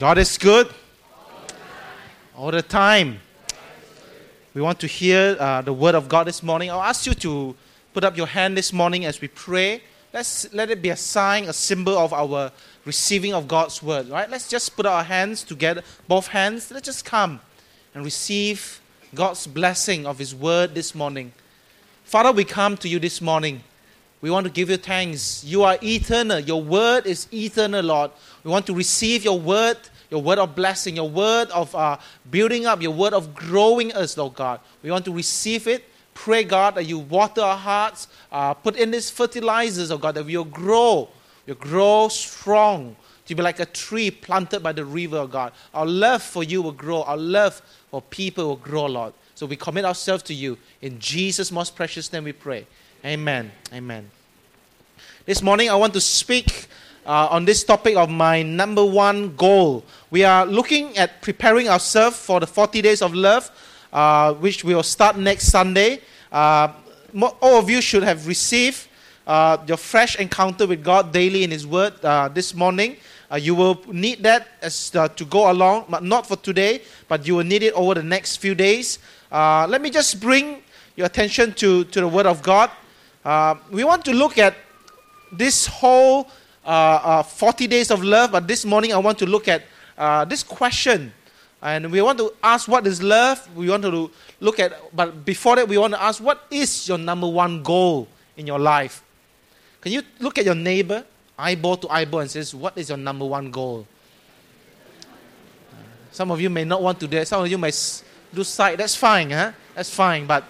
God is good all the time. We want to hear the word of God this morning. I'll ask you to put up your hand this morning as we pray. Let it be a sign, a symbol of our receiving of God's word. Right? Let's just put our hands together, both hands. Let's just come and receive God's blessing of His word this morning. Father, we come to you this morning. We want to give you thanks. You are eternal. Your word is eternal, Lord. We want to receive your word of blessing, your word of building up, your word of growing us, Lord God. We want to receive it. Pray, God, that you water our hearts, put in these fertilizers, oh God, that we'll grow strong, to be like a tree planted by the river, oh God. Our love for you will grow. Our love for people will grow, Lord. So we commit ourselves to you. In Jesus' most precious name we pray. Amen. Amen. This morning I want to speak on this topic of my number one goal. We are looking at preparing ourselves for the 40 days of love, which we will start next Sunday. All of you should have received your fresh encounter with God daily in His Word this morning. You will need that as to go along, but not for today, but you will need it over the next few days. Let me just bring your attention to the Word of God. We want to look at this whole 40 days of love, but this morning I want to look at this question. And we want to ask, what is love? We want to look at, but before that we want to ask, what is your number one goal in your life? Can you look at your neighbor, eyeball to eyeball, and says, what is your number one goal? Some of you may not want to do that. Some of you may do side. That's fine, huh? That's fine, but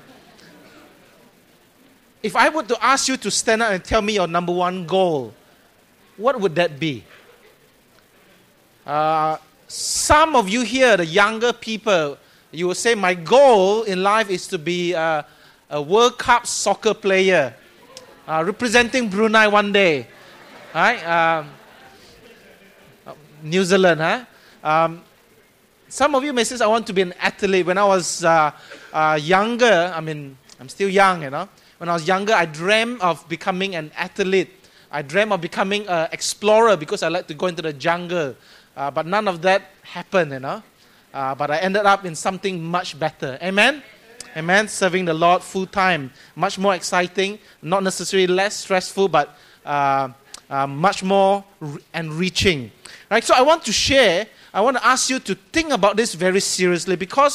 if I were to ask you to stand up and tell me your number one goal, what would that be? Some of you here, the younger people, you will say, my goal in life is to be a World Cup soccer player, representing Brunei one day. Right? New Zealand, huh? Some of you may say, I want to be an athlete. When I was younger, I'm still young, you know. When I was younger, I dreamt of becoming an athlete. I dreamt of becoming an explorer because I like to go into the jungle. But none of that happened, you know. But I ended up in something much better. Amen? Amen? Serving the Lord full time. Much more exciting. Not necessarily less stressful, but much more enriching. Right? So I want to ask you to think about this very seriously, because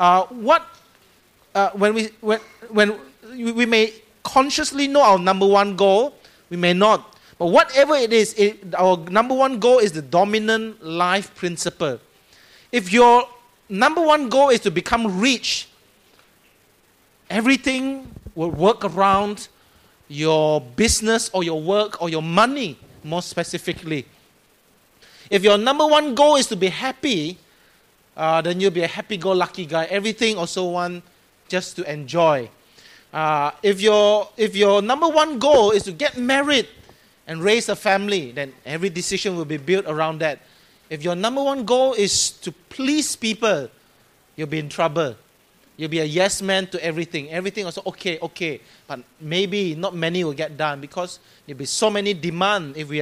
when we may consciously know our number one goal, we may not. But whatever it is, our number one goal is the dominant life principle. If your number one goal is to become rich, everything will work around your business or your work or your money, more specifically. If your number one goal is to be happy, then you'll be a happy-go-lucky guy. Everything also want just to enjoy. If your number one goal is to get married and raise a family, then every decision will be built around that. If your number one goal is to please people, you'll be in trouble. You'll be a yes man to everything. Everything also okay. But maybe not many will get done because there'll be so many demand if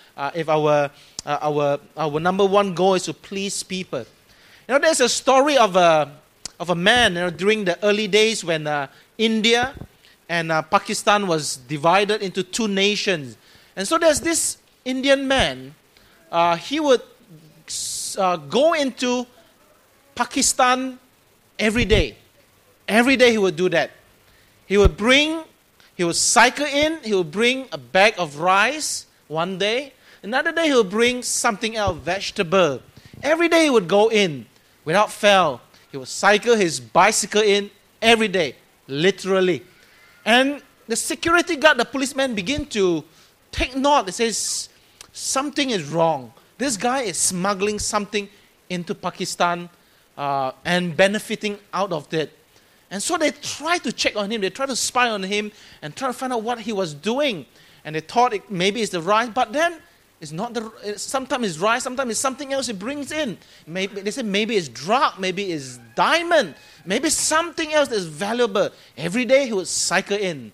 our number one goal is to please people. You know, there's a story of a man, you know, during the early days when India and Pakistan was divided into two nations. And so there's this Indian man. He would go into Pakistan every day. Every day he would do that. He would cycle in, he would bring a bag of rice one day. Another day he would bring something else, vegetable. Every day he would go in without fail. He would cycle his bicycle in every day, literally. And the security guard, the policeman, begin to take note. It says, something is wrong. This guy is smuggling something into Pakistan and benefiting out of it. And so they try to check on him. They try to spy on him and try to find out what he was doing. And they thought maybe it's the rice, but then it's not sometimes it's rice, sometimes it's something else he brings in. They say maybe it's drug, maybe it's diamond, maybe something else that's valuable. Every day he would cycle in,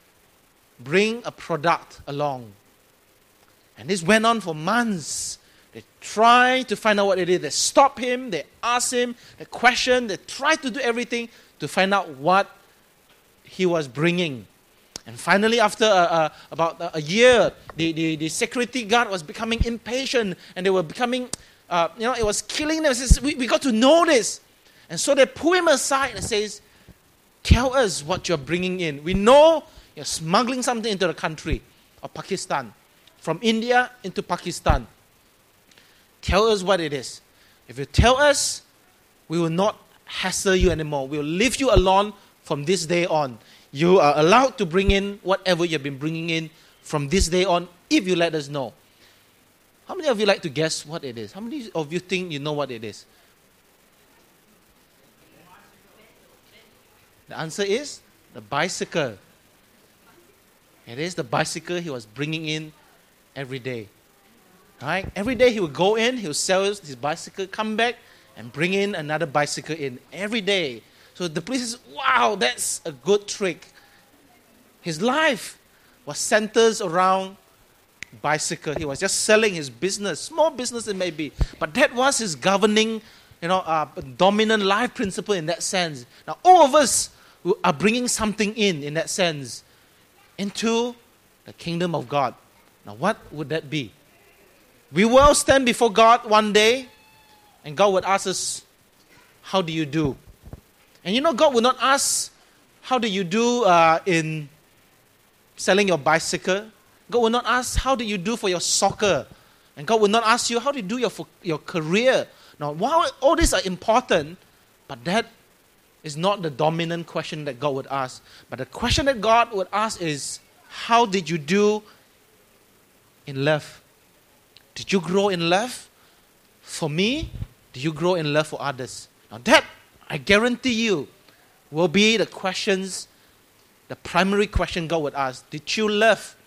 bring a product along. And this went on for months. They try to find out what it is. They stop him, they ask him, they question, they try to do everything to find out what he was bringing. And finally, after about a year, the security guard was becoming impatient, and they were becoming, it was killing them. It says, we got to know this. And so they pull him aside and says, tell us what you're bringing in. We know you're smuggling something into the country of Pakistan, from India into Pakistan. Tell us what it is. If you tell us, we will not hassle you anymore. We will leave you alone from this day on. You are allowed to bring in whatever you've been bringing in from this day on, if you let us know. How many of you like to guess what it is? How many of you think you know what it is? The answer is the bicycle. It is the bicycle he was bringing in every day. Right? Every day he would go in, he would sell his bicycle, come back, and bring in another bicycle in every day. So the police says, wow, that's a good trick. His life was centered around bicycle. He was just selling his business, small business it may be, but that was his governing, dominant life principle in that sense. Now all of us are bringing something in that sense, into the kingdom of God. Now what would that be? We will stand before God one day, and God would ask us, how do you do? And God will not ask, how do you do in selling your bicycle? God will not ask, how do you do for your soccer? And God will not ask you, how do you do your career? Now, while all these are important, but that is not the dominant question that God would ask. But the question that God would ask is, how did you do in love? Did you grow in love for me? Did you grow in love for others? Now that, I guarantee you, will be the questions, the primary question God would ask. Did you love?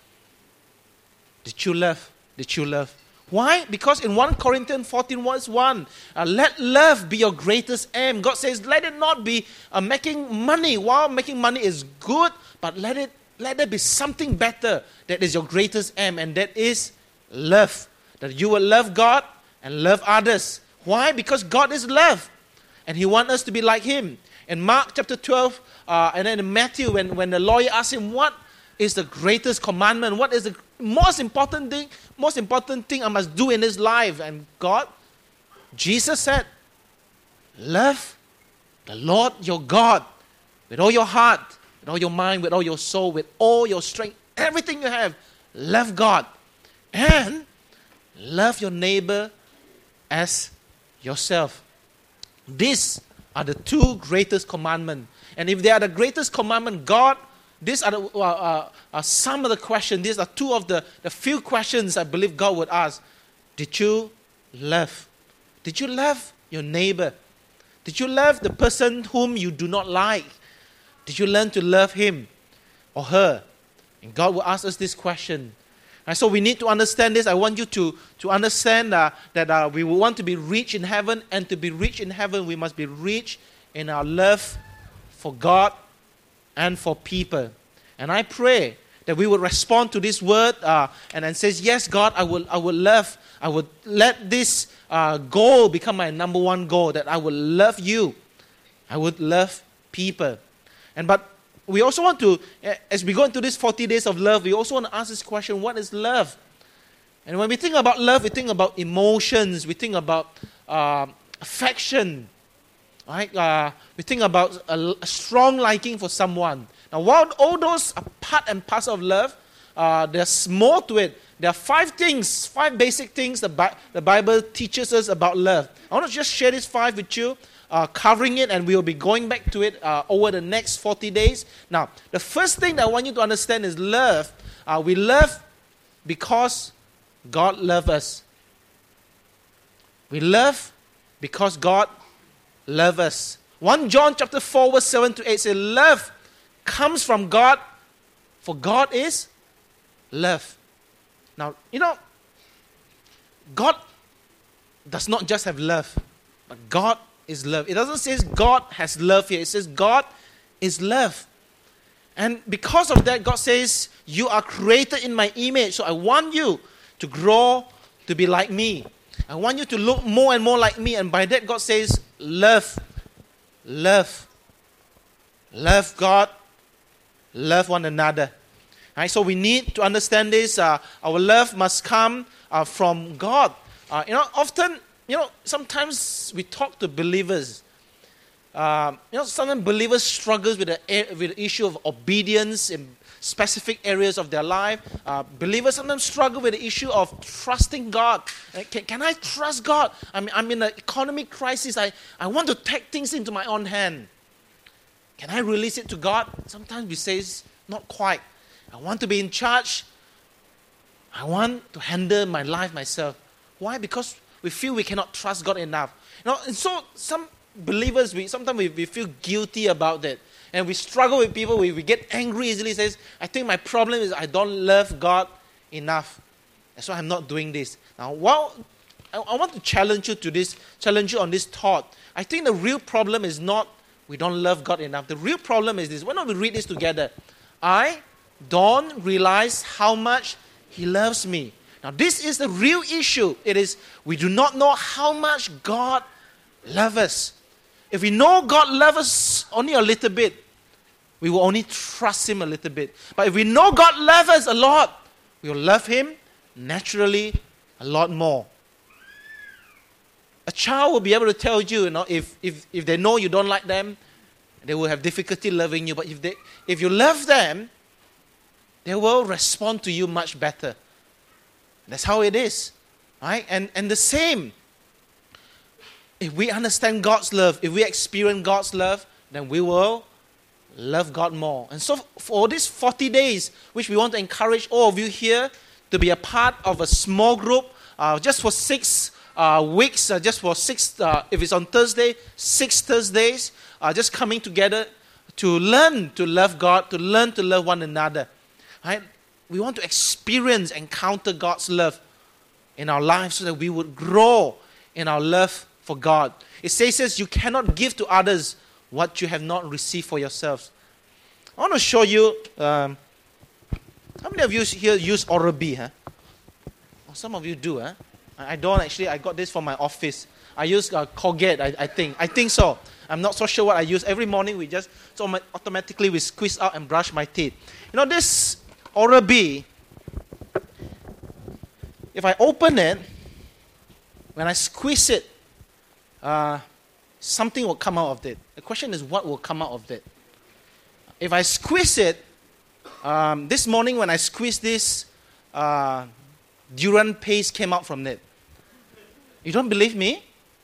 Did you love? Did you love? Why? Because in 1 Corinthians 14 verse 1, let love be your greatest aim. God says, let it not be making money. While making money is good, but let there be something better that is your greatest aim, and that is love. That you will love God and love others. Why? Because God is love, and He wants us to be like Him. In Mark chapter 12, and then in Matthew, when the lawyer asked him, what is the greatest commandment? What is the most important thing I must do in this life? And Jesus said, love the Lord your God with all your heart, with all your mind, with all your soul, with all your strength, everything you have. Love God. And love your neighbor as yourself. These are the two greatest commandments. And if they are the greatest commandment, these are some of the questions. These are two of the few questions I believe God would ask. Did you love? Did you love your neighbor? Did you love the person whom you do not like? Did you learn to love him or her? And God will ask us this question. And so we need to understand this. I want you to understand that we want to be rich in heaven, and to be rich in heaven, we must be rich in our love for God and for people. And I pray that we will respond to this word and then says, yes, God, I would let this goal become my number one goal, that I will love you. I would love people. But we also want to, as we go into this 40 days of love, we also want to ask this question, what is love? And when we think about love, we think about emotions, we think about affection, right? We think about a strong liking for someone. Now, while all those are part and parcel of love, there's more to it. There are five basic things the Bible teaches us about love. I want to just share these five with you, covering it, and we'll be going back to it over the next 40 days. Now, the first thing that I want you to understand is love. We love because God loves us. We love because God loves us. 1 John chapter 4 verse 7 to 8 says, love comes from God, for God is love. Now, God does not just have love, but God is love. It doesn't say God has love here. It says God is love. And because of that, God says, you are created in my image, so I want you to grow to be like me. I want you to look more and more like me. And by that, God says, love. Love. Love God. Love one another. Right? So we need to understand this. Our love must come from God. Often, sometimes we talk to believers. Sometimes believers struggle with the issue of obedience in specific areas of their life. Believers sometimes struggle with the issue of trusting God. Can I trust God? I'm in an economic crisis. I want to take things into my own hand. Can I release it to God? Sometimes we say, not quite. I want to be in charge. I want to handle my life myself. Why? Because we feel we cannot trust God enough. And so some believers, sometimes we feel guilty about that. And we struggle with people. We get angry easily. Says, I think my problem is I don't love God enough. That's why I'm not doing this. Now, I want to challenge you on this thought. I think the real problem is not we don't love God enough. The real problem is this. Why don't we read this together? I don't realize how much He loves me. Now, this is the real issue. It is we do not know how much God loves us. If we know God loves us only a little bit, we will only trust Him a little bit. But if we know God loves us a lot, we will love Him naturally a lot more. A child will be able to tell you, if they know you don't like them, they will have difficulty loving you. But if you love them, they will respond to you much better. That's how it is. Right? And the same. If we understand God's love, if we experience God's love, then we will love God more. And so for these 40 days, which we want to encourage all of you here to be a part of a small group, just for 6 weeks, just for 6, if it's on Thursday, 6 Thursdays, just coming together to learn to love God, to learn to love one another. Right? We want to encounter God's love in our lives so that we would grow in our love for God. It says you cannot give to others what you have not received for yourselves. I want to show you, how many of you here use Oral-B? Huh? Oh, some of you do. Huh? I don't actually. I got this from my office. I use Colgate, I think so. I'm not so sure what I use. Every morning automatically we squeeze out and brush my teeth. This Oral-B, if I open it, when I squeeze it, something will come out of it. The question is, what will come out of it? If I squeeze it, this morning when I squeezed this, durian paste came out from it. You don't believe me?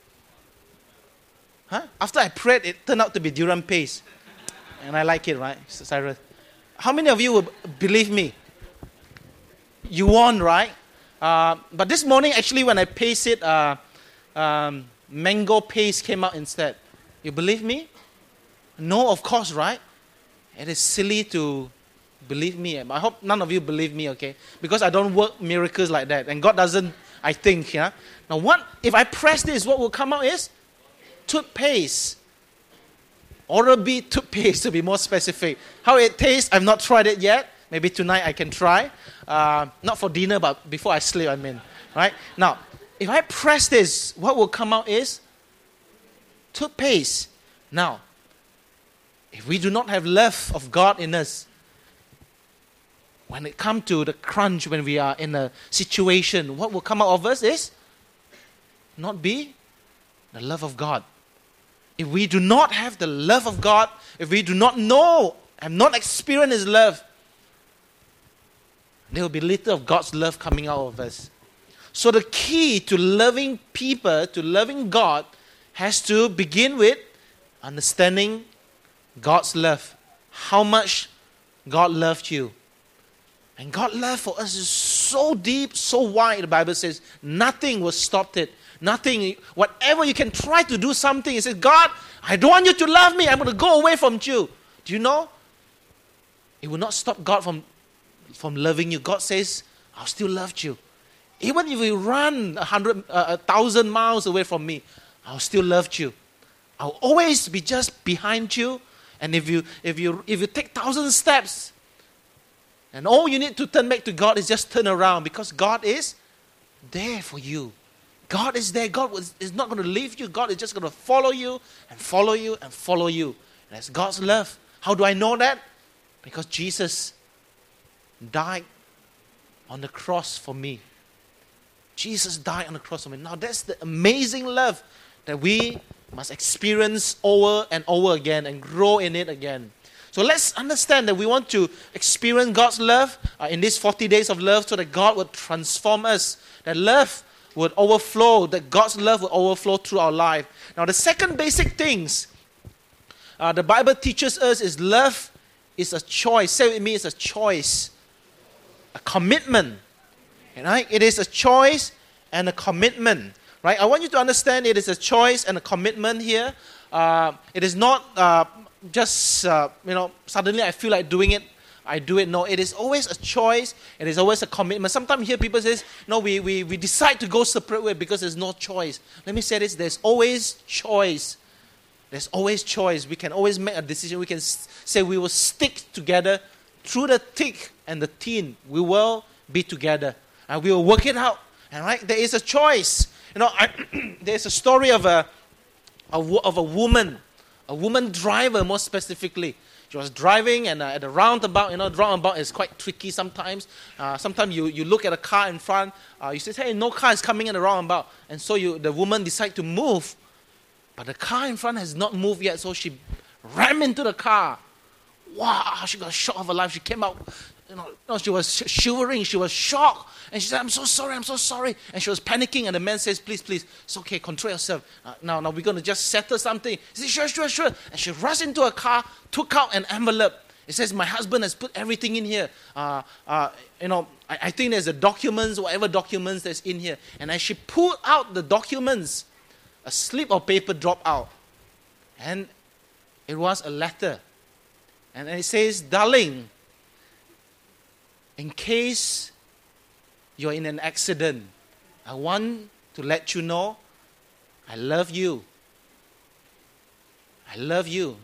Huh? After I prayed, it turned out to be durian paste. And I like it, right, Cyrus? How many of you will believe me? You won, right? But this morning, actually, when I paste it, mango paste came out instead. You believe me? No, of course, right? It is silly to believe me. I hope none of you believe me, okay? Because I don't work miracles like that. And God doesn't, I think, yeah? Now, if I press this, what will come out is toothpaste. Oral-B toothpaste, to be more specific. How it tastes, I've not tried it yet. Maybe tonight I can try. Not for dinner, but before I sleep, Right? Now, if I press this, what will come out is toothpaste. Now, if we do not have love of God in us, when it comes to the crunch, when we are in a situation, what will come out of us is not be the love of God. If we do not have the love of God, if we do not know and not experience His love, there will be little of God's love coming out of us. So the key to loving people, to loving God, has to begin with understanding God's love. How much God loved you. And God's love for us is so deep, so wide, the Bible says, nothing will stop it. Nothing, whatever you can try to do something, it says, God, I don't want you to love me. I'm going to go away from you. Do you know? It will not stop God from loving you. God says, I'll still love you. Even if you run 1,000 miles away from me, I'll still love you. I'll always be just behind you. And if you take 1,000 steps, and all you need to turn back to God is just turn around, because God is there for you. God is there. God is not going to leave you. God is just going to follow you and follow you and follow you. And that's God's love. How do I know that? Because Jesus died on the cross for me. Jesus died on the cross for me. Now that's the amazing love that we must experience over and over again and grow in it again. So let's understand that we want to experience God's love in these 40 days of love so that God would transform us. That love would overflow, that God's love will overflow through our life. Now the second basic things the Bible teaches us is love is a choice. Say with me, it's a choice. A commitment. Right? It is a choice and a commitment. Right? I want you to understand it is a choice and a commitment here. It is not just, suddenly I feel like doing it, I do it. No, it is always a choice. It is always a commitment. Sometimes you hear people say, no, we decide to go separate way because there's no choice. Let me say this, there's always choice. There's always choice. We can always make a decision. We can say we will stick together through the thick and the thin. We will be together. And we will work it out. And right, there is a choice. There's a story of a woman driver, more specifically. She was driving, and at the roundabout, the roundabout is quite tricky sometimes. Sometimes you look at a car in front, you say, hey, no car is coming in the roundabout. And so the woman decides to move. But the car in front has not moved yet, so she rammed into the car. Wow, she got a shock of her life. She came out, she was shivering, she was shocked. And she said, I'm so sorry. And she was panicking, and the man says, please, it's okay, control yourself. Now we're going to just settle something. He said, sure. And she rushed into her car, took out an envelope. It says, my husband has put everything in here. I think there's the documents, whatever documents that's in here. And as she pulled out the documents, a slip of paper dropped out. And it was a letter. And it says, darling, in case you're in an accident, I want to let you know I love you. I love you.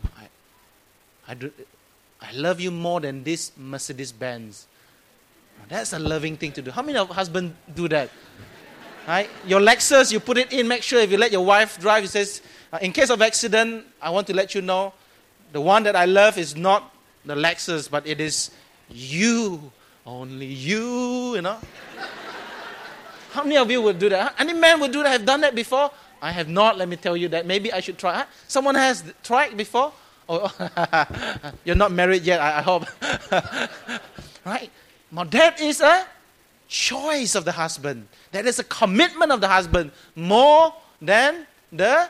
I love you more than this Mercedes-Benz. That's a loving thing to do. How many of husbands do that? Right? Your Lexus, you put it in, make sure if you let your wife drive, it says, in case of accident, I want to let you know, the one that I love is not the Lexus, but it is you. Only you, How many of you would do that? Any man would do that? Have done that before? I have not, let me tell you that. Maybe I should try. Someone has tried before? Oh, you're not married yet, I hope. Right? Now that is a choice of the husband. That is a commitment of the husband more than the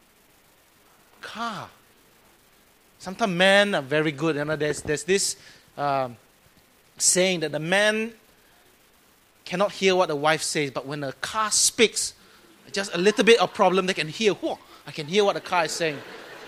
car. Sometimes men are very good. There's this saying that the man cannot hear what the wife says, but when the car speaks, just a little bit of problem, they can hear. Whoa, I can hear what the car is saying.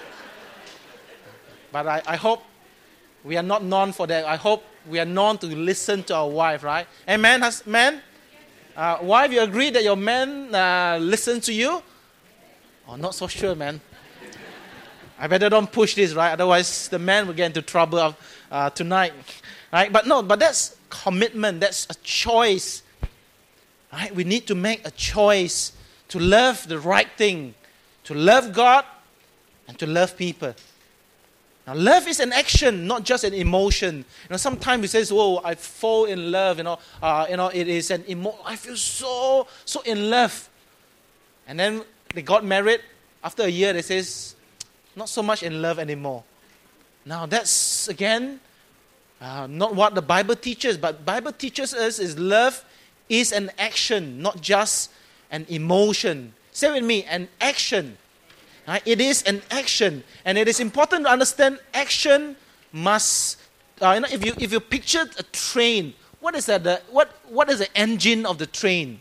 But I hope we are not known for that. I hope we are known to listen to our wife, right? Amen, man? Wife, you agree that your man listens to you? Oh, not so sure, man. I better don't push this, right? Otherwise, the man will get into trouble tonight. Right? But that's commitment. That's a choice. Right? We need to make a choice to love the right thing, to love God, and to love people. Now, love is an action, not just an emotion. Sometimes we say, "Oh, I fall in love." It is an emotion. I feel so in love. And then they got married. After a year, they says, "Not so much in love anymore." Now, that's again not what the Bible teaches. But Bible teaches us is love is an action, not just an emotion. Say with me, an action. Right? It is an action, and it is important to understand action must. If you picture a train, what is that? What is the engine of the train?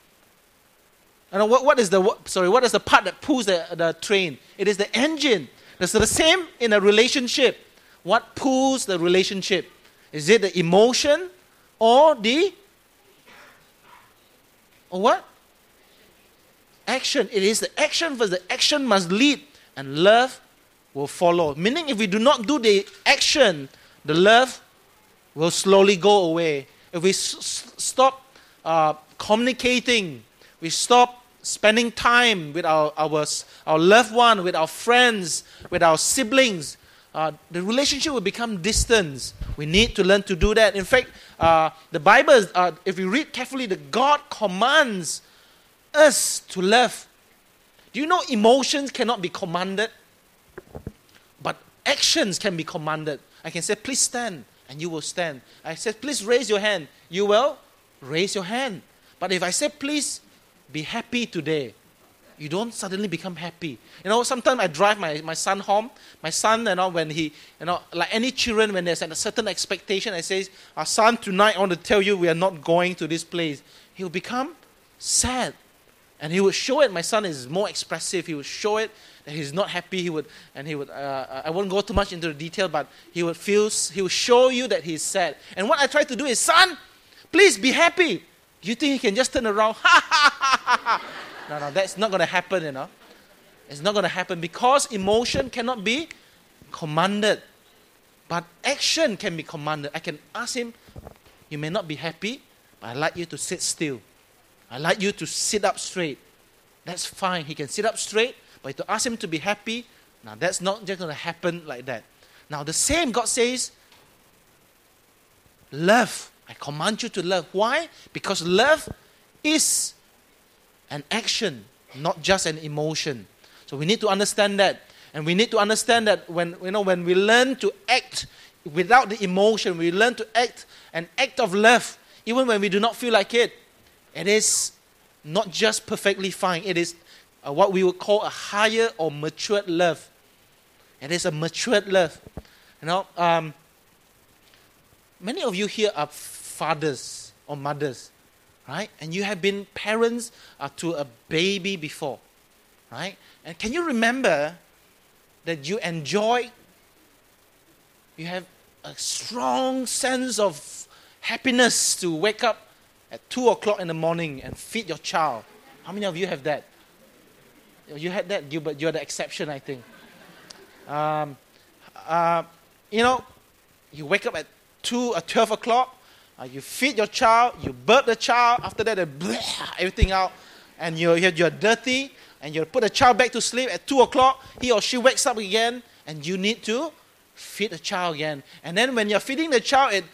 What is the part that pulls the train? It is the engine. So the same in a relationship. What pulls the relationship? Is it the emotion or what? Action. It is the action first. The action must lead, and love will follow. Meaning, if we do not do the action, the love will slowly go away. If we stop communicating, we stop spending time with our loved one, with our friends, with our siblings, the relationship will become distant. We need to learn to do that. In fact, the Bible, if we read carefully, the God commands us to love. Do you know emotions cannot be commanded? But actions can be commanded. I can say, please stand, and you will stand. I said, please raise your hand. You will raise your hand. But if I say, please be happy today, you don't suddenly become happy. Sometimes I drive my son home. My son, when he, like any children, when there's a certain expectation, I say, our son, tonight I want to tell you we are not going to this place. He will become sad. And he would show it. My son is more expressive. He would show it that he's not happy. I won't go too much into the detail, but he would show you that he's sad. And what I try to do is, son, please be happy. Do you think he can just turn around? No, that's not going to happen, It's not going to happen because emotion cannot be commanded. But action can be commanded. I can ask him, you may not be happy, but I'd like you to sit still. I'd like you to sit up straight. That's fine. He can sit up straight, but to ask him to be happy, now that's not just going to happen like that. Now the same, God says, love. I command you to love. Why? Because love is an action, not just an emotion. So we need to understand that. And we need to understand that when we learn to act without the emotion, we learn to act an act of love, even when we do not feel like it. It is not just perfectly fine. It is what we would call a higher or matured love. It is a matured love. Many of you here are fathers or mothers, right? And you have been parents to a baby before, right? And can you remember that you have a strong sense of happiness to wake up at 2 o'clock in the morning and feed your child? How many of you have that? You had that, Gilbert. You're the exception, I think. You wake up at 12 o'clock, you feed your child, you burp the child, after that, everything out, and you're dirty, and you put the child back to sleep at 2 o'clock, he or she wakes up again, and you need to feed the child again. And then when you're feeding the child,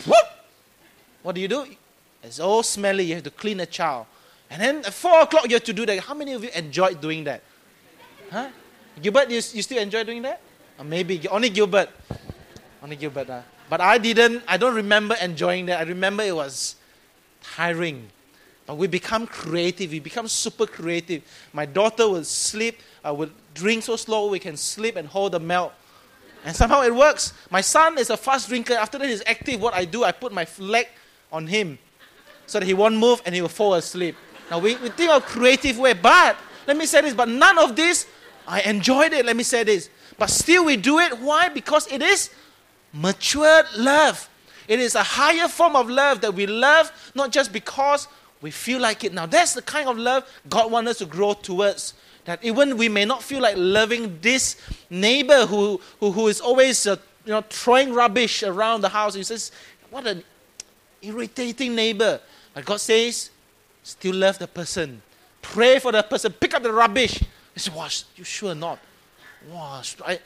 what do? It's all smelly, you have to clean the child. And then at 4 o'clock, you have to do that. How many of you enjoyed doing that? Huh? Gilbert, you still enjoy doing that? Or maybe, only Gilbert. But I don't remember enjoying that. I remember it was tiring. But we become creative. We become super creative. My daughter would sleep, would drink so slow we can sleep and hold the milk. And somehow it works. My son is a fast drinker. After that, he's active. What I do, I put my leg on him so that he won't move and he will fall asleep. Now, we think of creative way. But, let me say this, but none of this, I enjoyed it, let me say this. But still we do it. Why? Because it is matured love. It is a higher form of love that we love, not just because we feel like it. Now, that's the kind of love God wants us to grow towards. That even we may not feel like loving this neighbor who is always throwing rubbish around the house. He says, what an irritating neighbor. But God says, still love the person. Pray for the person. Pick up the rubbish. He said, wow, you sure not? Wow,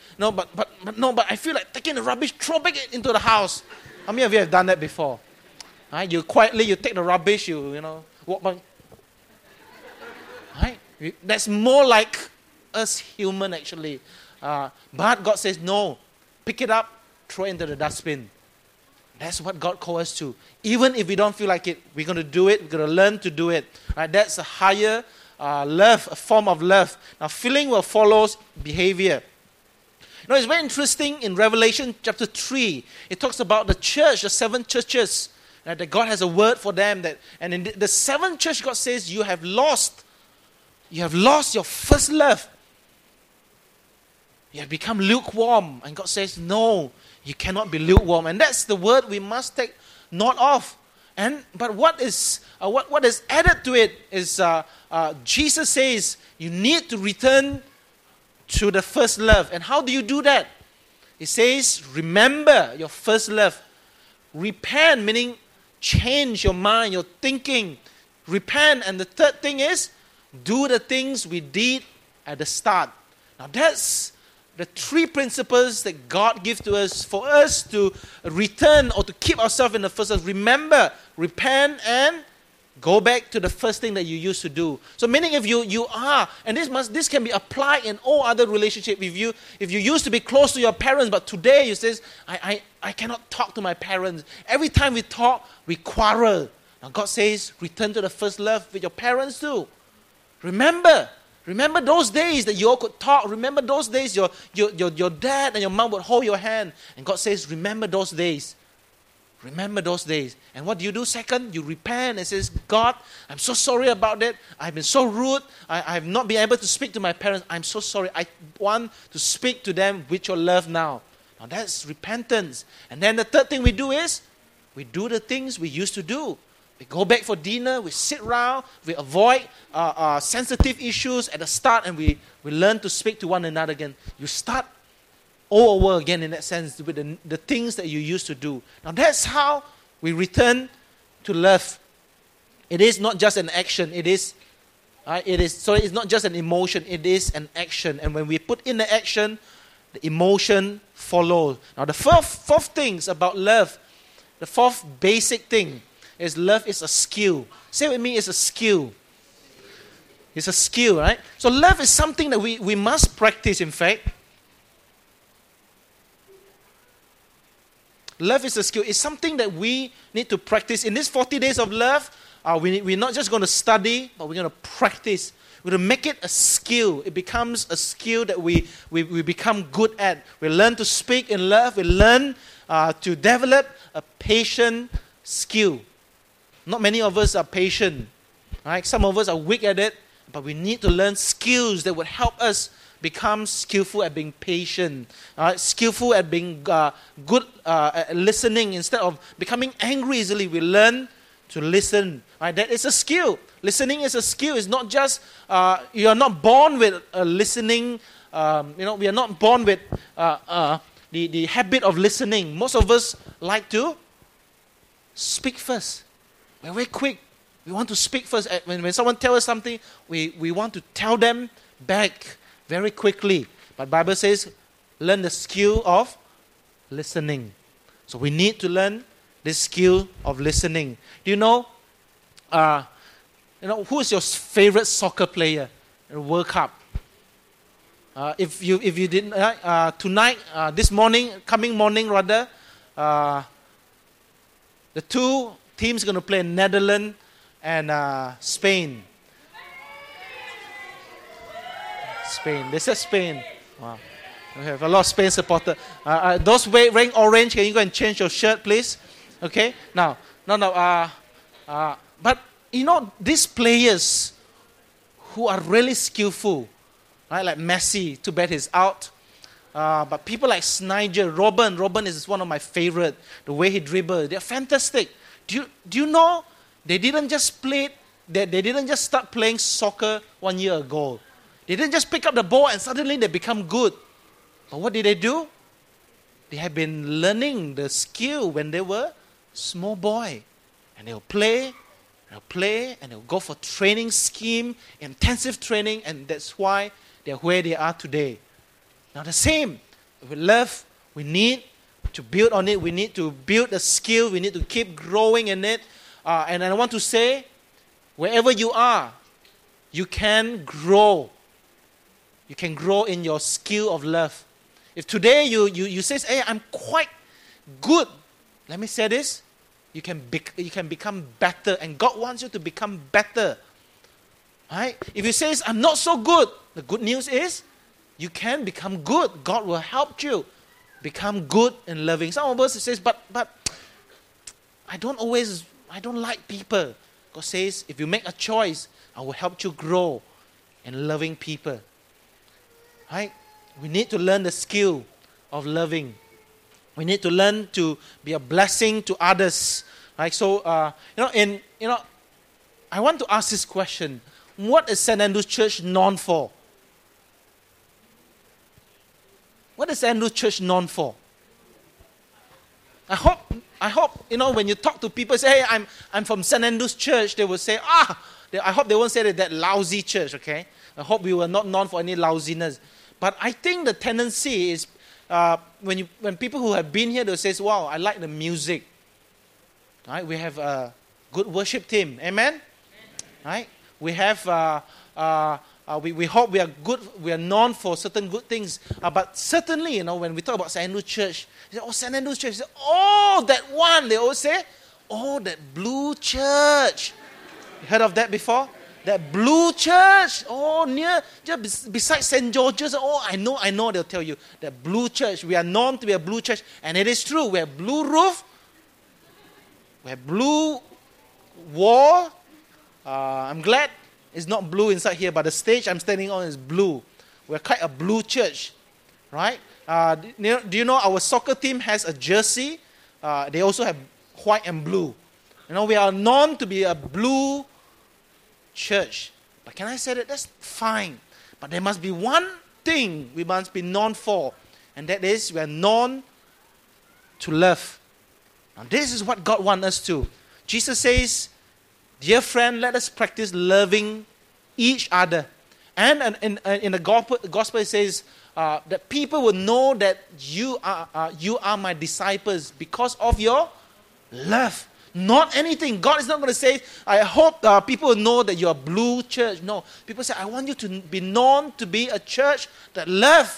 but I feel like taking the rubbish, throw back it into the house. How many of you have done that before? Right? You quietly, take the rubbish, walk by. Right? That's more like us human actually. But God says, no, pick it up, throw it into the dustbin. That's what God calls us to. Even if we don't feel like it, we're going to do it. We're going to learn to do it. Right? That's a higher love, a form of love. Now, feeling will follow behavior. It's very interesting in Revelation chapter 3. It talks about the church, the 7 churches, that God has a word for them. And in the 7th church, God says, you have lost your first love. You have become lukewarm. And God says, no, you cannot be lukewarm. And that's the word we must take note of. But what is added to it is Jesus says you need to return to the first love. And how do you do that? It says, remember your first love. Repent, meaning change your mind, your thinking. Repent. And the third thing is, Do the things we did at the start. Now that's the three principles that God gives to us for us to return or to keep ourselves in the first place. Remember, repent, and go back to the first thing that you used to do. So meaning if you are, and this can be applied in all other relationships. If you used to be close to your parents, but today you says, I cannot talk to my parents. Every time we talk, we quarrel. Now God says, return to the first love with your parents too. Remember those days that you all could talk. Remember those days your dad and your mom would hold your hand. And God says, remember those days. Remember those days. And what do you do second? You repent and says, God, I'm so sorry about that. I've been so rude. I have not been able to speak to my parents. I'm so sorry. I want to speak to them with your love now. Now that's repentance. And then the third thing we do is, we do the things we used to do. We go back for dinner, we sit around, we avoid sensitive issues at the start, and we learn to speak to one another again. You start all over again in that sense with the things that you used to do. Now that's how we return to love. It is not just an action, it's not just an emotion, it is an action. And when we put in the action, the emotion follows. Now the fourth things about love, the fourth basic thing is love is a skill. Say with me, it's a skill. It's a skill, right? So love is something that we must practice, in fact. Love is a skill. It's something that we need to practice. In these 40 days of love, we're not just going to study, but we're going to practice. We're going to make it a skill. It becomes a skill that we become good at. We learn to speak in love. We learn to develop a patient skill. Not many of us are patient. Right? Some of us are weak at it, but we need to learn skills that would help us become skillful at being patient, skillful at being good at listening. Instead of becoming angry easily, we learn to listen. Right? That is a skill. Listening is a skill. It's not just, you are not born with listening. We are not born with the habit of listening. Most of us like to speak first. We're very quick. We want to speak first. When someone tells us something, we want to tell them back very quickly. But Bible says, learn the skill of listening. So we need to learn this skill of listening. Do you know who is your favorite soccer player in the World Cup? If you didn't tonight, coming morning rather, the two teams are going to play Netherlands and Spain. Spain. They said Spain. Wow. We have a lot of Spain supporters. Those wearing orange, can you go and change your shirt, please? Okay. Now, but these players who are really skillful, right? Like Messi, too bad he's out. But people like Sneijder, Robben is one of my favorite. The way he dribbles, they're fantastic. Do you know they didn't just start playing soccer 1 year ago. They didn't just pick up the ball and suddenly they become good. But what did they do? They had been learning the skill when they were small boy. And they'll play, and they'll go for training scheme, intensive training, and that's why they're where they are today. Now the same, with love, we need to build on it. We need to build the skill. We need to keep growing in it. And I want to say, wherever you are, you can grow. You can grow in your skill of love. If today you say, hey, I'm quite good. Let me say this. You can become better. And God wants you to become better. Right? If you say, I'm not so good. The good news is, you can become good. God will help you become good and loving. Some of us says, but I don't like people. God says, if you make a choice, I will help you grow in loving people. Right? We need to learn the skill of loving. We need to learn to be a blessing to others. Right? So, I want to ask this question: what is St. Andrew's Church known for? What is St. Andrew's Church known for? I hope, when you talk to people, say, hey, I'm from St. Andrew's Church, they will say, I hope they won't say that lousy church, okay? I hope we were not known for any lousiness. But I think the tendency is, when people who have been here, they'll say, wow, I like the music. Right? We have a good worship team. Amen? Right? We have, we hope we are good, we are known for certain good things. But certainly, when we talk about St. Andrew's Church, they say, oh, St. Andrew's Church. They say, oh, that one. They always say, oh, that blue church. You heard of that before? That blue church. Oh, just beside St. George's. Oh, I know, they'll tell you. That blue church. We are known to be a blue church. And it is true. We have blue roof. We have blue wall. I'm glad it's not blue inside here, but the stage I'm standing on is blue. We're quite a blue church, right? Do you know our soccer team has a jersey? They also have white and blue. We are known to be a blue church. But can I say that? That's fine. But there must be one thing we must be known for, and that is we are known to love. Now this is what God wants us to. Jesus says, dear friend, let us practice loving each other. And in the gospel it says that people will know that you are my disciples because of your love. Not anything. God is not going to say, I hope people will know that you're a blue church. No. People say, I want you to be known to be a church that love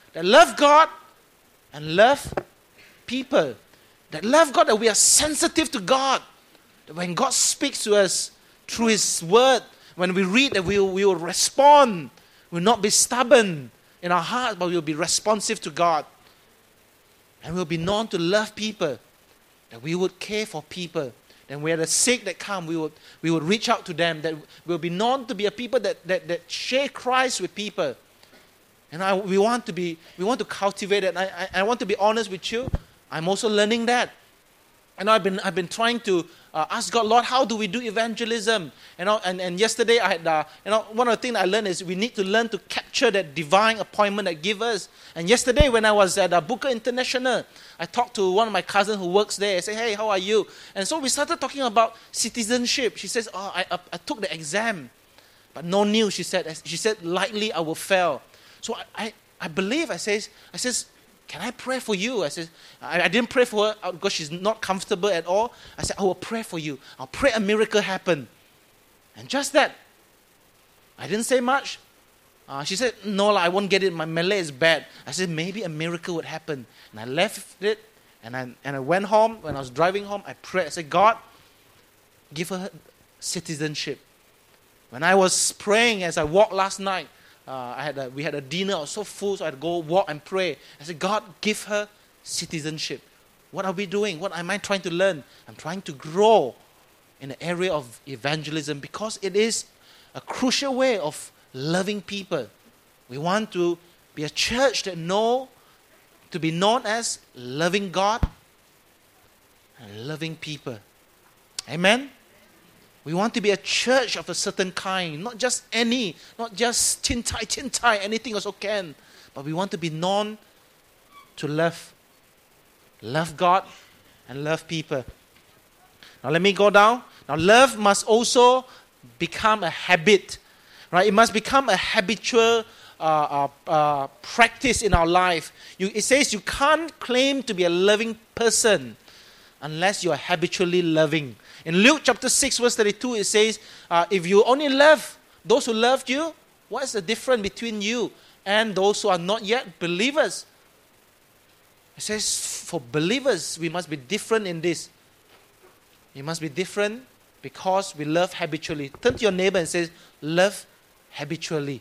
God and love people. That love God, that we are sensitive to God. That when God speaks to us through His Word, when we read, that we will respond. We will not be stubborn in our heart, but we will be responsive to God. And we will be known to love people. That we would care for people. Then where the sick that come, we would reach out to them. That we will be known to be a people that share Christ with people. And we want to cultivate it. I want to be honest with you. I'm also learning that. And I've been trying to ask God, Lord, how do we do evangelism? And yesterday I had, one of the things I learned is we need to learn to capture that divine appointment that gives us. And yesterday when I was at Booker International, I talked to one of my cousins who works there. I said, hey, how are you? And so we started talking about citizenship. She says, I took the exam, but no news. She said, likely I will fail. So I believe, I says, can I pray for you? I said, I didn't pray for her because she's not comfortable at all. I said, I will pray for you. I'll pray a miracle happen. And just that. I didn't say much. She said, no, I won't get it. My Malay is bad. I said, maybe a miracle would happen. And I left it. And I went home. When I was driving home, I prayed. I said, God, give her citizenship. When I was praying as I walked last night, we had a dinner. I was so full, so I had to go walk and pray. I said, God, give her citizenship. What are we doing? What am I trying to learn? I'm trying to grow in the area of evangelism because it is a crucial way of loving people. We want to be a church to be known as loving God and loving people. Amen? We want to be a church of a certain kind, not just any, not just tin tie, anything also can. But we want to be known to love God and love people. Now let me go down. Now love must also become a habit, right? It must become a habitual practice in our life. It says you can't claim to be a loving person unless you are habitually loving. In Luke chapter 6 verse 32 it says, if you only love those who loved you, what is the difference between you and those who are not yet believers? It says for believers we must be different in this. We must be different because we love habitually. Turn to your neighbor and say, love habitually.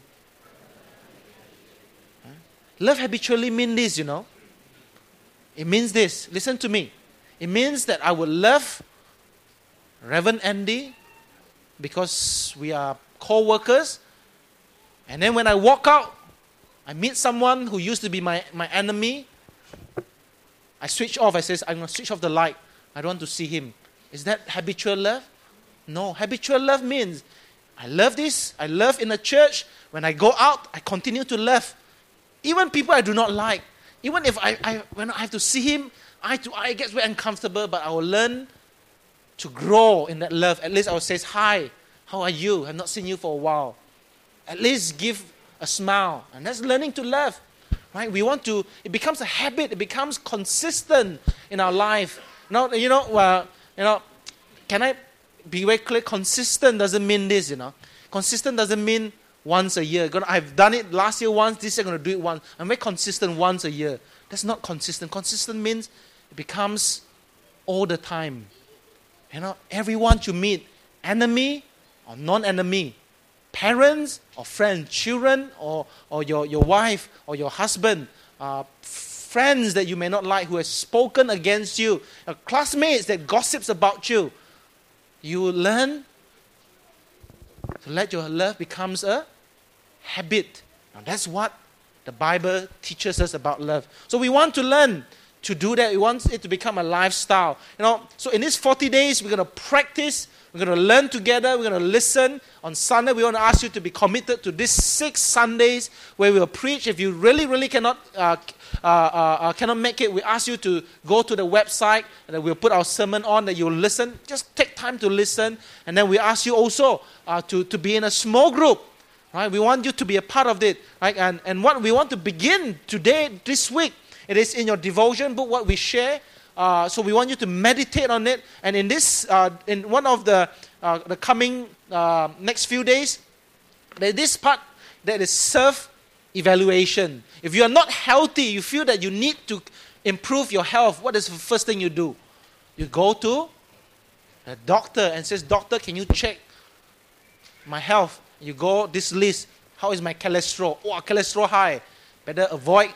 Love habitually means this, It means this. Listen to me. It means that I will love Reverend Andy because we are co-workers. And then when I walk out, I meet someone who used to be my enemy. I switch off. I say, I'm going to switch off the light. I don't want to see him. Is that habitual love? No. Habitual love means I love this. I love in the church. When I go out, I continue to love. Even people I do not like. Even if when I have to see him, eye to eye, it gets very uncomfortable, but I will learn to grow in that love. At least I will say, hi, how are you? I've not seen you for a while. At least give a smile. And that's learning to love. Right? We want to, it becomes a habit. It becomes consistent in our life. Now, can I be very clear? Consistent doesn't mean this, Consistent doesn't mean once a year. I've done it last year once, this year I'm going to do it once. I'm very consistent once a year. That's not consistent. Consistent means it becomes all the time. Everyone you meet, enemy or non-enemy, parents or friends, children or your wife or your husband, friends that you may not like who have spoken against you, classmates that gossips about you, you will learn to let your love becomes a habit. Now that's what the Bible teaches us about love. So we want to learn to do that. We want it to become a lifestyle. So in these 40 days, we're going to practice. We're going to learn together. We're going to listen. On Sunday, we want to ask you to be committed to these 6 Sundays where we'll preach. If you really cannot make it, we ask you to go to the website and we'll put our sermon on that you'll listen. Just take time to listen. And then we ask you also to be in a small group. Right? We want you to be a part of it. Right? And what we want to begin today, this week, it is in your devotion book, what we share. So we want you to meditate on it. And in this, in one of the coming next few days, there's this part that is self-evaluation. If you are not healthy, you feel that you need to improve your health, what is the first thing you do? You go to a doctor and says, doctor, can you check my health? You go this list. How is my cholesterol? Oh, cholesterol high. Better avoid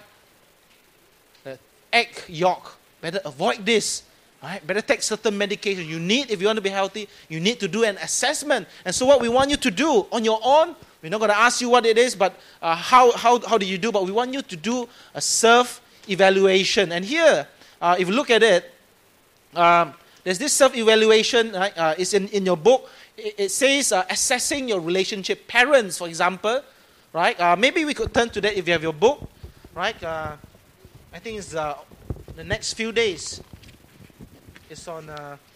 the egg yolk. Better avoid this. Right? Better take certain medication. If you want to be healthy, you need to do an assessment. And so what we want you to do on your own, we're not going to ask you what it is, but how do you do? But we want you to do a self-evaluation. And here, if you look at it, there's this self-evaluation. Right? It's in your book. It says assessing your relationship. Parents, for example. Right? Maybe we could turn to that if you have your book. Right? I think it's the next few days. It's on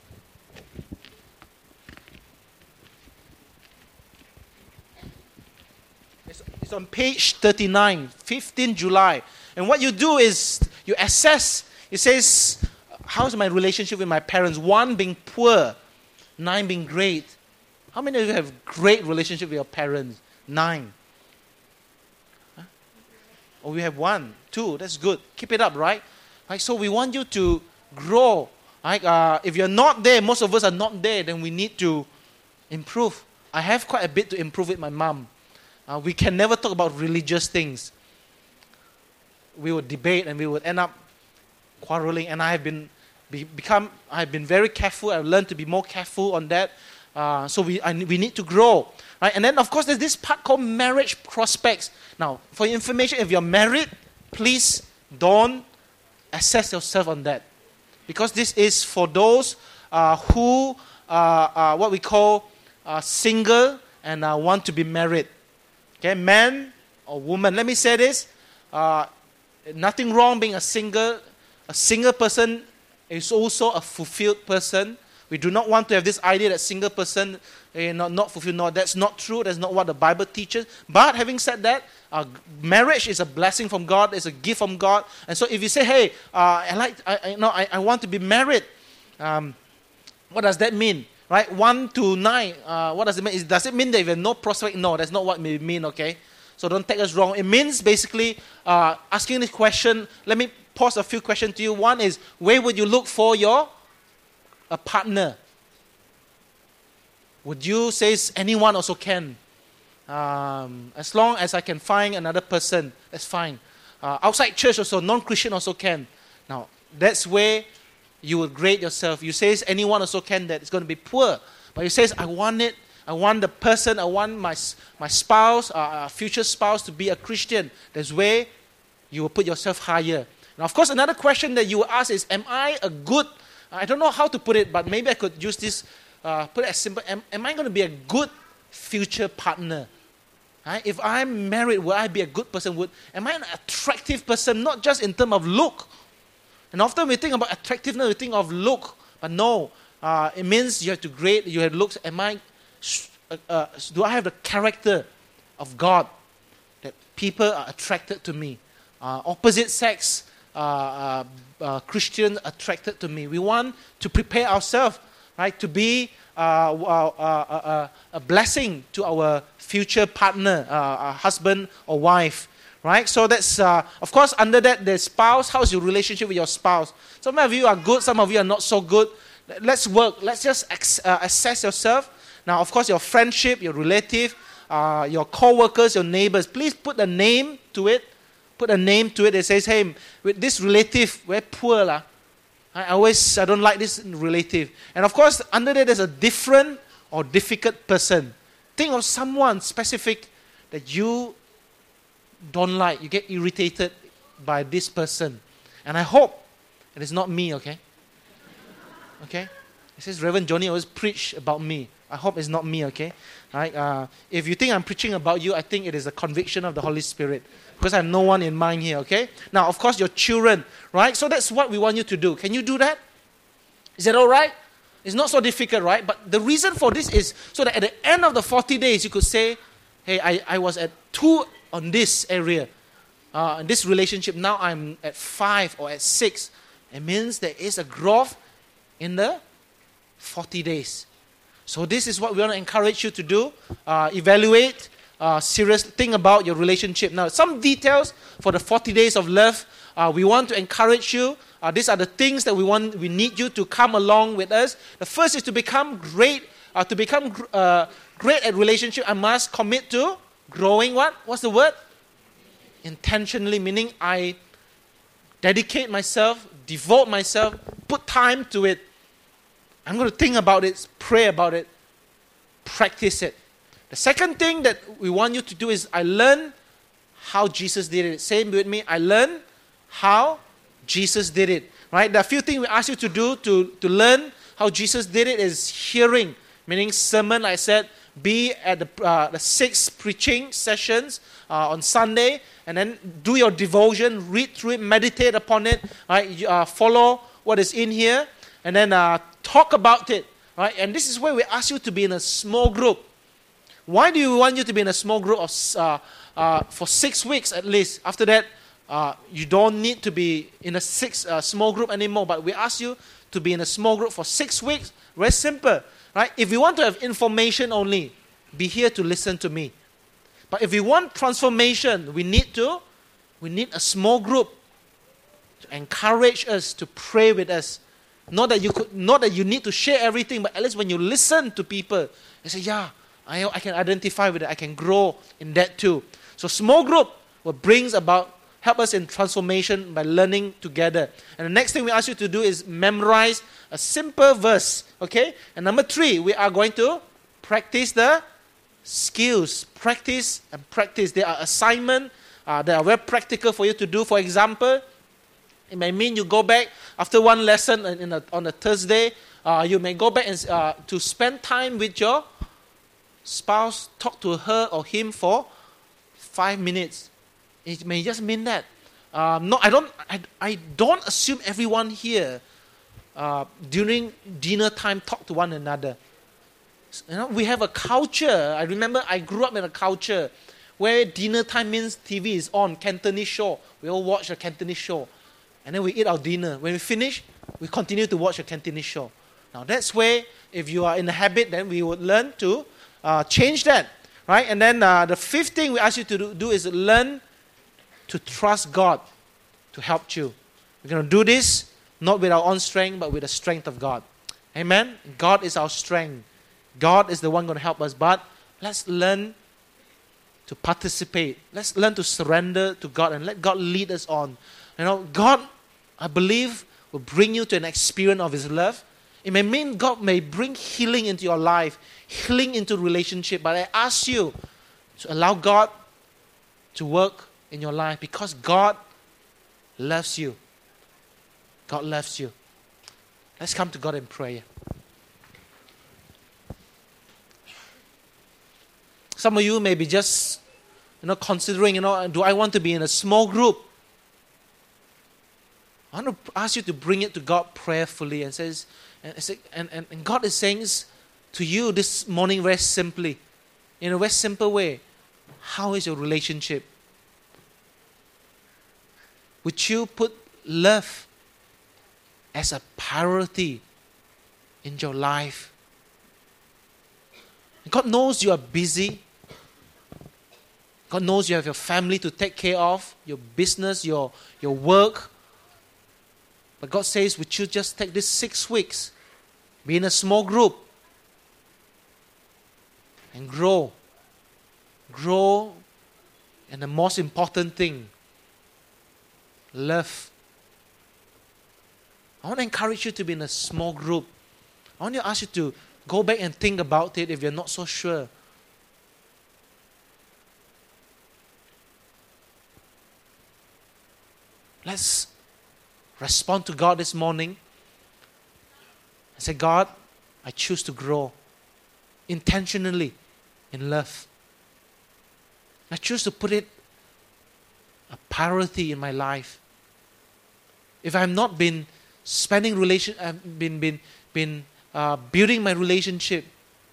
it's on page 39, 15 July. And what you do is you assess. It says, how's my relationship with my parents? 1 being poor, 9 being great. How many of you have great relationship with your parents? 9. Huh? Oh, we have 1, 2. That's good. Keep it up, right? So we want you to grow. Right? If you're not there, most of us are not there, then we need to improve. I have quite a bit to improve with my mom. We can never talk about religious things. We would debate and we would end up quarreling. And I have been very careful. I've learned to be more careful on that. So we need to grow. Right? And then, of course, there's this part called marriage prospects. Now, for your information, if you're married, please don't assess yourself on that. Because this is for those who are what we call single and want to be married. Okay, man or woman. Let me say this. Nothing wrong being a single. A single person is also a fulfilled person. We do not want to have this idea that single person not fulfilled. No, that's not true. That's not what the Bible teaches. But having said that, marriage is a blessing from God. It's a gift from God. And so if you say, hey, I want to be married, what does that mean? Right? 1 to 9. What does it mean? Does it mean that you have no prospect? No, that's not what it means, okay? So don't take us wrong. It means basically asking this question. Let me pose a few questions to you. One is, where would you look for a partner? Would you say anyone also can? As long as I can find another person, that's fine. Outside church also, non-Christian also can. Now, that's where you will grade yourself. You say anyone also can, that it's going to be poor. But you say, I want it. I want the person, I want my spouse, future spouse to be a Christian. That's where you will put yourself higher. Now, of course, another question that you will ask is, am I a good, I don't know how to put it, but maybe I could use this, put it as simple, am I going to be a good future partner? Right? If I'm married, will I be a good person? Am I an attractive person, not just in terms of look? And often we think about attractiveness, we think of look. But no, it means you have to grade, you have looks. Do I have the character of God that people are attracted to me? Opposite sex Christians attracted to me. We want to prepare ourselves, right, to be a blessing to our future partner, husband or wife, right? So that's, of course, under that, the spouse. How's your relationship with your spouse? Some of you are good, some of you are not so good. Let's work. Let's just assess yourself. Now, of course, your friendship, your relative, your co-workers, your neighbors, please put a name to it. Put a name to it that says, hey, with this relative, very poor. I don't like this relative. And of course, under that, there's a different or difficult person. Think of someone specific that you don't like. You get irritated by this person. And I hope it is not me, okay? Okay? It says, Reverend Johnny always preach about me. I hope it's not me, okay? Right? If you think I'm preaching about you, I think it is a conviction of the Holy Spirit. Because I have no one in mind here, okay? Now, of course, your children, right? So that's what we want you to do. Can you do that? Is that all right? It's not so difficult, right? But the reason for this is so that at the end of the 40 days, you could say, hey, I was at 2 on this area, in this relationship. Now I'm at 5 or at 6. It means there is a growth in the 40 days. So this is what we want to encourage you to do. Evaluate, serious, think about your relationship. Now, some details for the 40 days of love. We want to encourage you. These are the things that we need you to come along with us. The first is to become great. Great at relationship, I must commit to growing what? What's the word? Intentionally, meaning I dedicate myself, devote myself, put time to it. I'm going to think about it, pray about it, practice it. The second thing that we want you to do is I learn how Jesus did it. Say with me, I learn how Jesus did it. Right? There are a few things we ask you to do to learn how Jesus did it is hearing, meaning sermon, like I said, be at the 6 preaching sessions on Sunday, and then do your devotion, read through it, meditate upon it, right? Follow what is in here, and then talk about it, right? And this is where we ask you to be in a small group. Why do we want you to be in a small group for 6 weeks at least? After that, you don't need to be in a small group anymore, but we ask you to be in a small group for 6 weeks. Very simple, right? If you want to have information only, be here to listen to me. But if we want transformation, we need a small group to encourage us, to pray with us. Not that you need to share everything, but at least when you listen to people, you say, yeah, I can identify with it. I can grow in that too. So small group will help us in transformation by learning together. And the next thing we ask you to do is memorize a simple verse. Okay? And number 3, we are going to practice the skills. Practice and practice. There are assignments that are very practical for you to do. For example, it may mean you go back after one lesson on a Thursday. You may go back and to spend time with your spouse. Talk to her or him for 5 minutes. It may just mean that. I don't assume everyone here during dinner time talk to one another. We have a culture. I remember I grew up in a culture where dinner time means TV is on, Cantonese show. We all watch a Cantonese show. And then we eat our dinner. When we finish, we continue to watch a Cantonese show. Now that's where, if you are in a habit, then we would learn to change that. Right? And then the 5th thing we ask you to do is learn to trust God to help you. We're going to do this not with our own strength, but with the strength of God. Amen? God is our strength. God is the one going to help us. But let's learn to participate. Let's learn to surrender to God and let God lead us on. God, I believe, will bring you to an experience of His love. It may mean God may bring healing into your life, healing into relationship. But I ask you to allow God to work in your life because God loves you. God loves you. Let's come to God in prayer. Some of you may be just, considering, do I want to be in a small group? I want to ask you to bring it to God prayerfully and God is saying to you this morning very simply, in a very simple way, how is your relationship? Would you put love as a priority in your life? God knows you are busy. God knows you have your family to take care of, your business, your work. But God says, would you just take this 6 weeks, be in a small group, and grow? Grow, and the most important thing, love. I want to encourage you to be in a small group. I want to ask you to go back and think about it if you're not so sure. Let's respond to God this morning and say, God, I choose to grow intentionally in love. I choose to put it a priority in my life. If I've not been spending building my relationship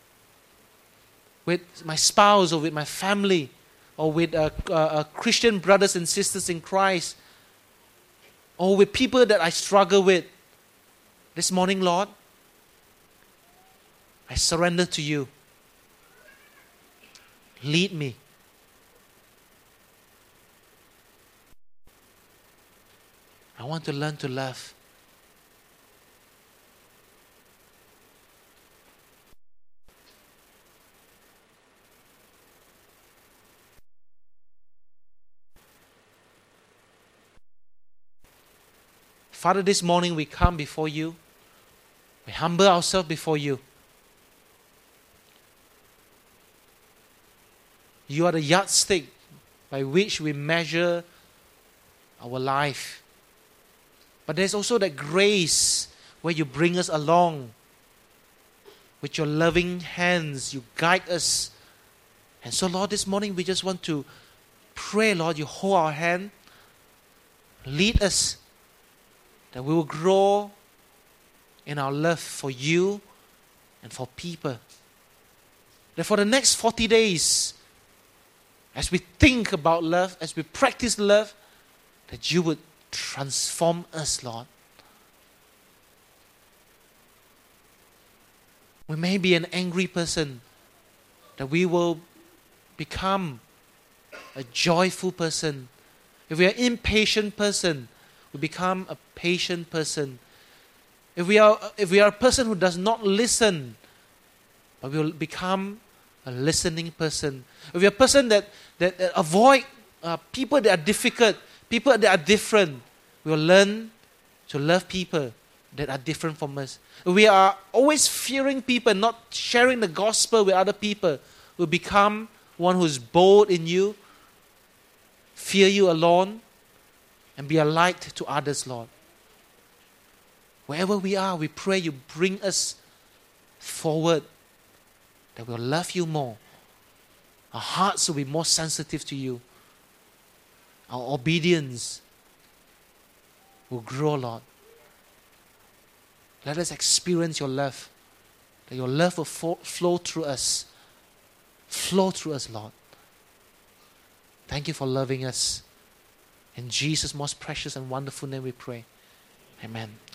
with my spouse or with my family or with Christian brothers and sisters in Christ, or with people that I struggle with, this morning, Lord, I surrender to you. Lead me. I want to learn to love. Father, this morning we come before you. We humble ourselves before you. You are the yardstick by which we measure our life. But there's also that grace where you bring us along. With your loving hands, you guide us. And so, Lord, this morning we just want to pray, Lord, you hold our hand. Lead us, that we will grow in our love for you and for people. That for the next 40 days, as we think about love, as we practice love, that you would transform us, Lord. We may be an angry person, that we will become a joyful person. If we are an impatient person, we become a patient person. If we are a person who does not listen, but we will become a listening person. If we are a person that avoid people that are difficult, people that are different, we will learn to love people that are different from us. If we are always fearing people, not sharing the gospel with other people, we become one who is bold in you, fear you alone, and be a light to others, Lord. Wherever we are, we pray you bring us forward, that we'll love you more. Our hearts will be more sensitive to you. Our obedience will grow, Lord. Let us experience your love. That your love will flow through us. Flow through us, Lord. Thank you for loving us. In Jesus' most precious and wonderful name we pray. Amen.